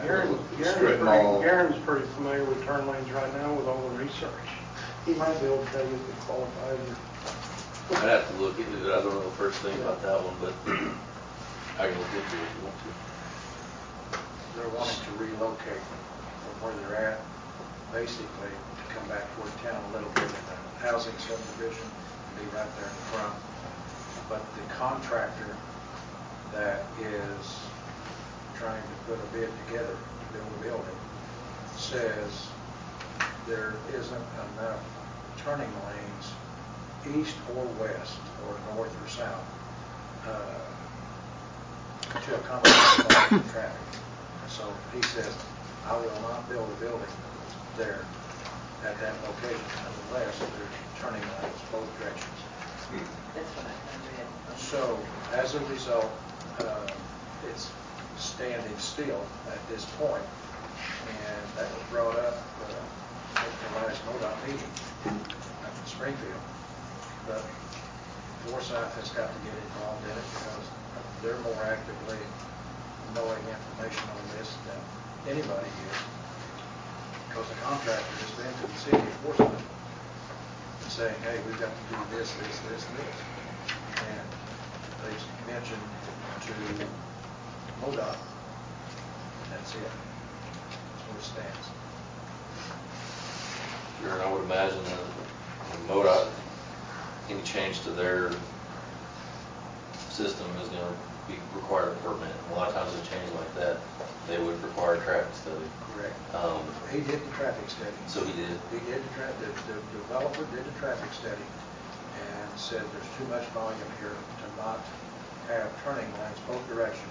Garen's pretty familiar with turn lanes right now with all the research. He might be able to tell you if it qualifies or. I'd have to look into it. I don't know the first thing about that one, but I can look into it if you want to. They're wanting to relocate from where they're at, basically to come back toward town a little bit in the housing subdivision and be right there in the front. But the contractor that is trying to put a bid together to build a building says there isn't enough turning lanes east or west or north or south to accommodate all the traffic. So he says, I will not build a building there at that location unless there's turning lanes both directions. That's what I read. So as a result, it's standing still at this point, and that was brought up at the last MoDOT meeting up in Springfield. But Forsyth has got to get involved in it because they're more actively knowing information on this than anybody is. Because the contractor has been to the city of Forsyth and saying, hey, we've got to do this, this, this, and this. And they mentioned to MoDOT. That's it. That's where it stands. Sure, and I would imagine that MoDOT, any change to their system is going to require a permit. A lot of times a change like that, they would require a traffic study. Correct. He did the traffic study. So he did? He did the developer did the traffic study and said there's too much volume here to not have turning lanes both directions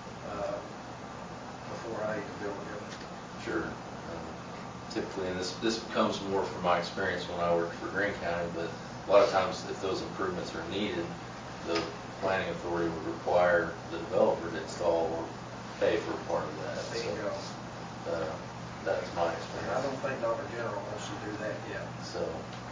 before I even build a building. Sure. Typically, and this comes more from my experience when I worked for Greene County, but a lot of times if those improvements are needed, the planning authority would require the developer to install or pay for part of that. There you go. That's my And experience. I don't think Dollar General wants to do that yet. So,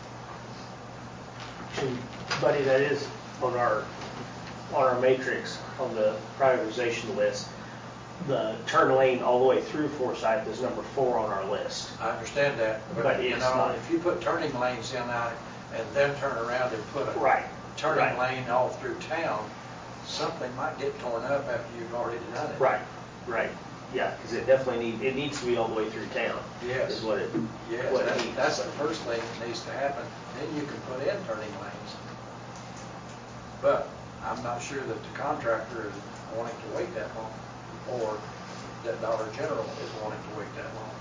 Buddy, that is on our matrix on the prioritization list. The turn lane all the way through Forsyth is number 4 on our list. I understand that, but you know, if you put turning lanes in out and then turn around and put a turning lane all through town, something might get torn up after you've already done it. Right. Yeah, because it needs to be all the way through town. Yes. Is what it. Yes, what that's the first thing that needs to happen. Then you can put in turning lanes. But I'm not sure that the contractor is wanting to wait that long, or that Dollar General is wanting to wait that long.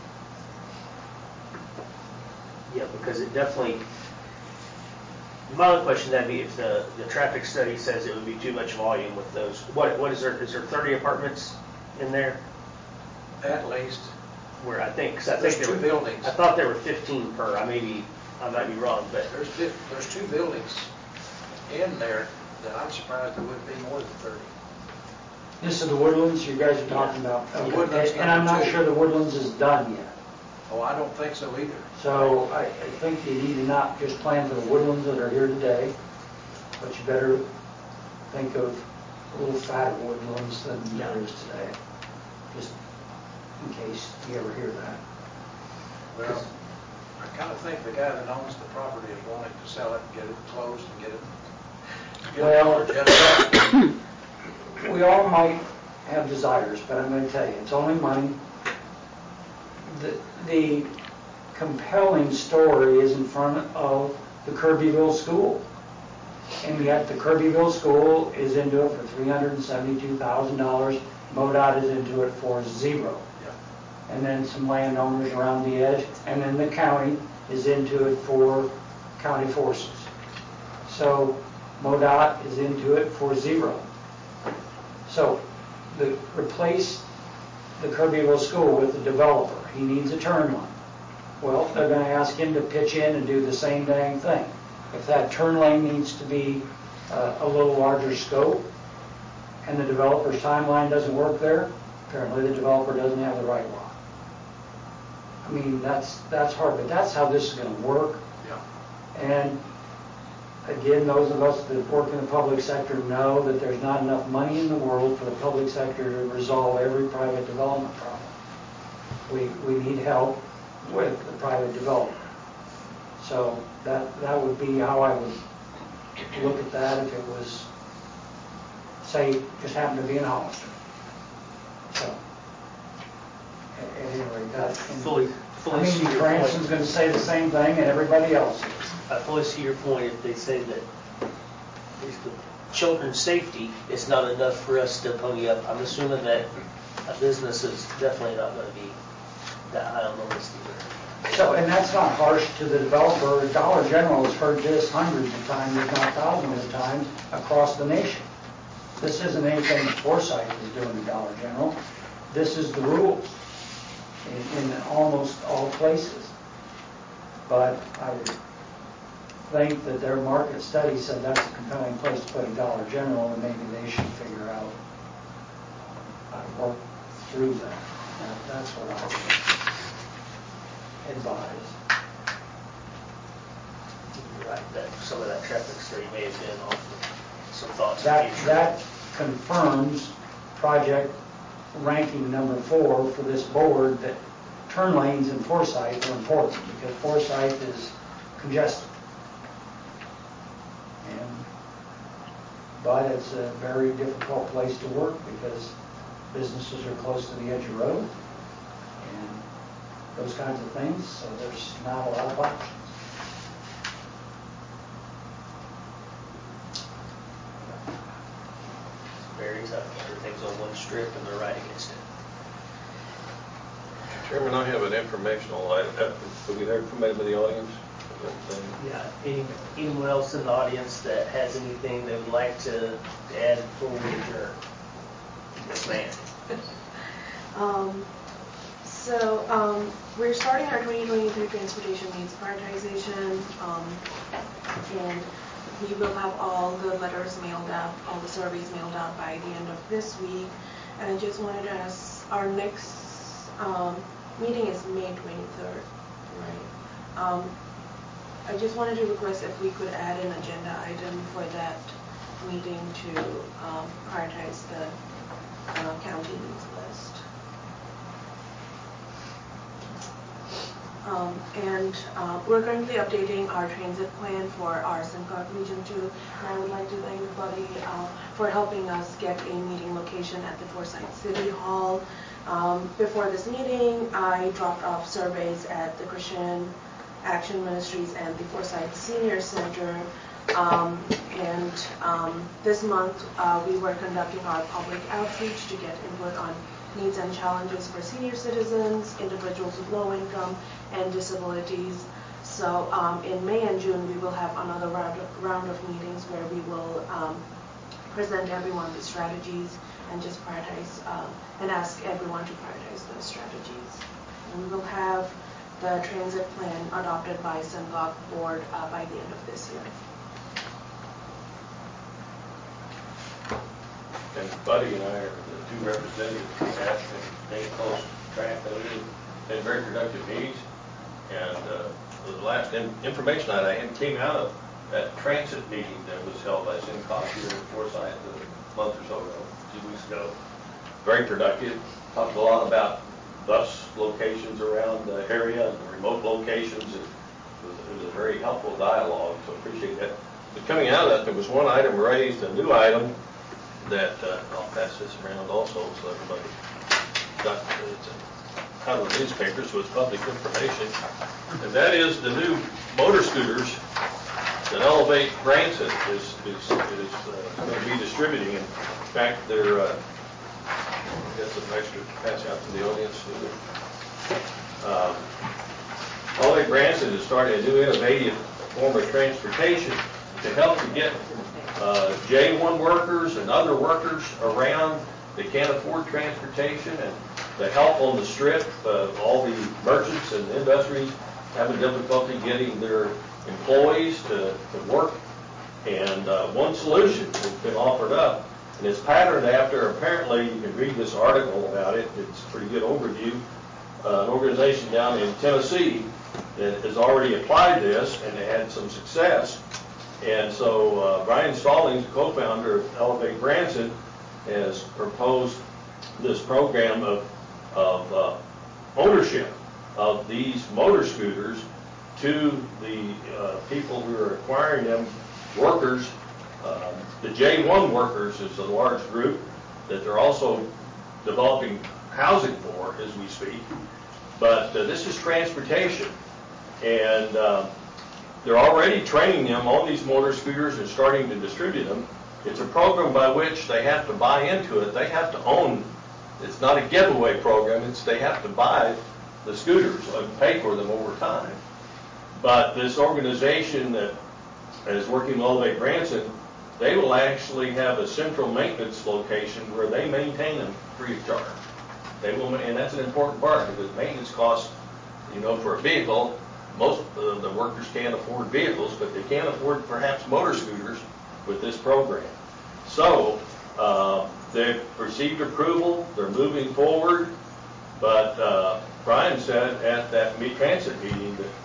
Yeah, because it definitely. My other question that'd be if the traffic study says it would be too much volume with those. What is there? Is there 30 apartments in there? At least. Where I think There's 2 buildings. I thought there were 15 per. I might be wrong, but there's 2 buildings in there that I'm surprised there wouldn't be more than 30. This is the Woodlands you guys are talking about. Okay. Woodlands And I'm not number 2. sure the Woodlands is done yet. Oh, I don't think so either. So I think you need to not just plan for the Woodlands that are here today, but you better think of a little fatter Woodlands than there is today, just in case you ever hear that. Well, I kind of think the guy that owns the property is wanting to sell it and get it closed and get it. We all might have desires, but I'm going to tell you, it's only money. The compelling story is in front of the Kirbyville School. And yet the Kirbyville School is into it for $372,000. MoDOT is into it for $0. And then some landowners around the edge. And then the county is into it for county forces. So MoDOT is into it for $0. So replace the Kirbyville School with the developer. He needs a turn lane. Well, they're going to ask him to pitch in and do the same dang thing. If that turn lane needs to be a little larger scope and the developer's timeline doesn't work there, apparently the developer doesn't have the right law. I mean, that's hard, but that's how this is going to work. Yeah. And again, those of us that work in the public sector know that there's not enough money in the world for the public sector to resolve every private development problem. we need help with the private developer. So that would be how I would look at that if it was, say, just happened to be in Hollister. So, at any rate, that. Fully I mean, see your Cranston's point. going to say the same thing, and everybody else is. I fully see your point if they say that it's the children's safety is not enough for us to pony up. I'm assuming that a business is definitely not going to be that high on the list either. So, and that's not harsh to the developer. Dollar General has heard this hundreds of times, if not thousands of times, across the nation. This isn't anything that Forsyth is doing to Dollar General. This is the rules in almost all places. But I would think that their market study said that's a compelling place to put a Dollar General, and maybe they should figure out how to work through that. That's what I would advise. You're right, that some of that traffic study may have been off of some thoughts in the future. That confirms project ranking number 4 for this board, that turn lanes in Forsyth are important because Forsyth is congested. But it's a very difficult place to work because businesses are close to the edge of the road and those kinds of things, so there's not a lot of options. It's very tough. Everything's on one strip and they're right against it. Chairman, I have an informational item. Have we heard from anybody in the audience? Yeah, anyone else in the audience that has anything they would like to add before we adjourn? Yes, ma'am. We're starting our 2023 transportation needs prioritization, and we will have all the letters mailed out, all the surveys mailed out by the end of this week. And I just wanted to ask, our next meeting is May 23rd, right? I just wanted to request if we could add an agenda item for that meeting to prioritize the county needs list. We're currently updating our transit plan for our Simcoe Region 2, and I would like to thank everybody for helping us get a meeting location at the Forsyth City Hall. Before this meeting, I dropped off surveys at the Christian Action Ministries and the Forsyth Senior Center. This month we were conducting our public outreach to get input on needs and challenges for senior citizens, individuals with low income, and disabilities. So in May and June we will have another round of meetings where we will present everyone the strategies and just prioritize and ask everyone to prioritize those strategies. And we will have the transit plan adopted by Simcoe board by the end of this year. And Buddy and I are the two representatives who have been staying close track of it. Been very productive meetings. And the last information that I had came out of that transit meeting that was held by Simcoe here in Forsyth a month or so ago, 2 weeks ago. Very productive. Talked a lot about bus locations around the area and the remote locations. It was a very helpful dialogue, so appreciate that. But coming out of that, there was one item raised, a new item, that I'll pass this around also so everybody got it's out of the newspaper, so it's public information. And that is the new motor scooters that Elevate Branson is going to be distributing. In fact, they're get some extra to pass out to the audience. Elevate Branson is starting a new innovative form of transportation to help to get J1 workers and other workers around that can't afford transportation, and the help on the strip, all the merchants and industries having difficulty getting their employees to work. And one solution has been offered up, and it's patterned after, apparently, you can read this article about it, it's a pretty good overview, an organization down in Tennessee that has already applied this, and they had some success. And so Brian Stallings, the co-founder of Elevate Branson, has proposed this program of ownership of these motor scooters to the people who are acquiring them, workers. The J1 workers is a large group that they're also developing housing for as we speak. But this is transportation, and they're already training them on these motor scooters and starting to distribute them. It's a program by which they have to buy into it. They have to own. It's not a giveaway program. They have to buy the scooters and pay for them over time. But this organization that is working with Elevate Branson, they will actually have a central maintenance location where they maintain them free of charge. They will, and that's an important part because maintenance costs, you know, for a vehicle, most of the workers can't afford vehicles, but they can afford perhaps motor scooters with this program. So they've received approval, they're moving forward, but Brian said at that transit meeting that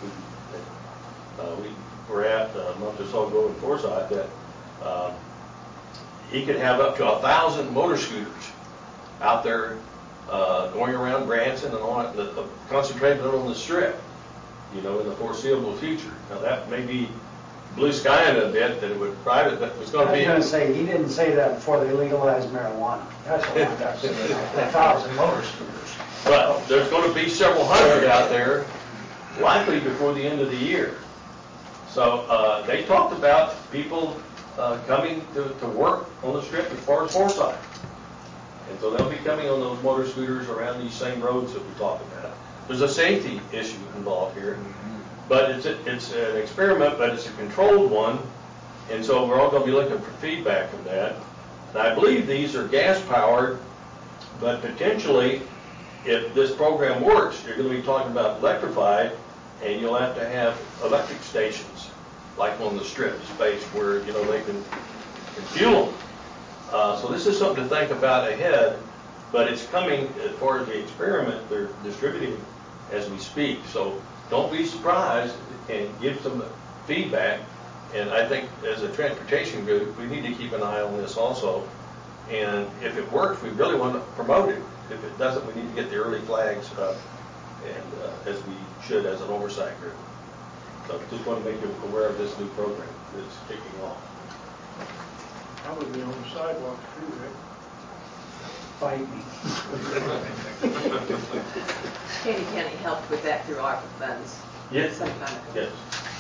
we were at a month or so ago in Forsyth that he could have up to 1,000 motor scooters out there going around Branson and on concentrated on the Strip, you know, in the foreseeable future. Now that may be blue sky in a bit that it would private, but it's going to be. I was going to say, he didn't say that before they legalized marijuana. That's what I got to say. 1,000 motor scooters. But there's going to be several hundred out there, likely before the end of the year. So they talked about people coming to work on the Strip as far as Forsyth. And so they'll be coming on those motor scooters around these same roads that we talked about. There's a safety issue involved here, but it's an experiment, but it's a controlled one, and so we're all going to be looking for feedback from that. And I believe these are gas-powered, but potentially, if this program works, you're going to be talking about electrified, and you'll have to have electric stations, like on the Strip space, where, you know, they can fuel them. So this is something to think about ahead, but it's coming as far as the experiment. They're distributing as we speak. So don't be surprised and give some feedback. And I think as a transportation group, we need to keep an eye on this also. And if it works, we really want to promote it. If it doesn't, we need to get the early flags up, and as we should as an oversight group. So just want to make you aware of this new program that's kicking off. Probably be on the sidewalk too, Rick. Fight me. Katy County helped with that through ARPA funds. Yes. Some time ago. Yes.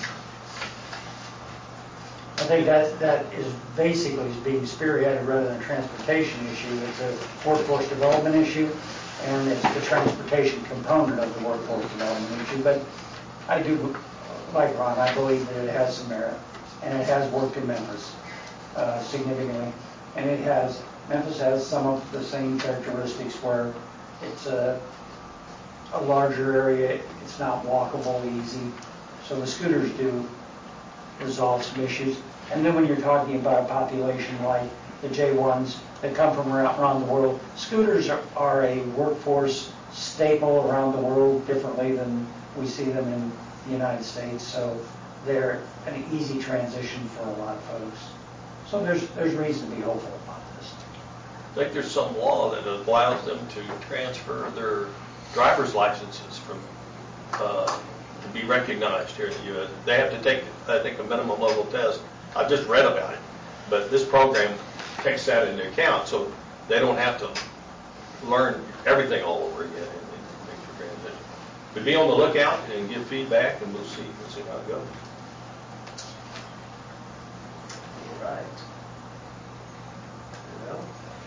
I think that is basically being spearheaded rather than a transportation issue. It's a workforce development issue, and it's the transportation component of the workforce development issue. But I do, like Ron, I believe that it has some merit, and it has worked in Memphis significantly. And Memphis has some of the same characteristics where it's a larger area, it's not walkable easy. So the scooters do resolve some issues. And then when you're talking about a population like the J1s that come from around the world, scooters are a workforce staple around the world differently than we see them in the United States. So they're an easy transition for a lot of folks. So there's reason to be hopeful about this. I think there's some law that allows them to transfer their driver's licenses from to be recognized here in the U.S. They have to take, I think, a minimum level test. I've just read about it, but this program takes that into account, so they don't have to learn everything all over again and make the transition. But be on the lookout and give feedback, and we'll see how it goes. All right. Well,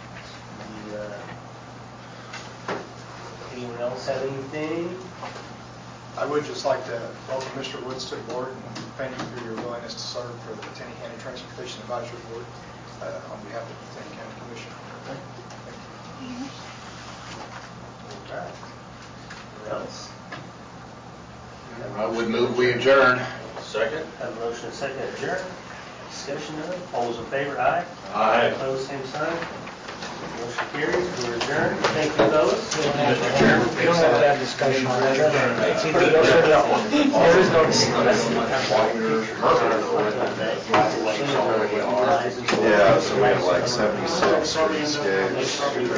anyone else have anything? I would just like to welcome Mr. Woods to the board and thank you for your willingness to serve for the Taney County Transportation Advisory Board on behalf of the Taney County Commission. All right. Anyone else? I would move we adjourn. Second? Have a motion and a second to adjourn. Discussion none. All those in favor, aye. Aye. Opposed, same sign. Motion carries. We're adjourned. Thank you, fellas. We don't have to have discussion on that. There is no discussion. Yeah, so we have like 76 for these gigs.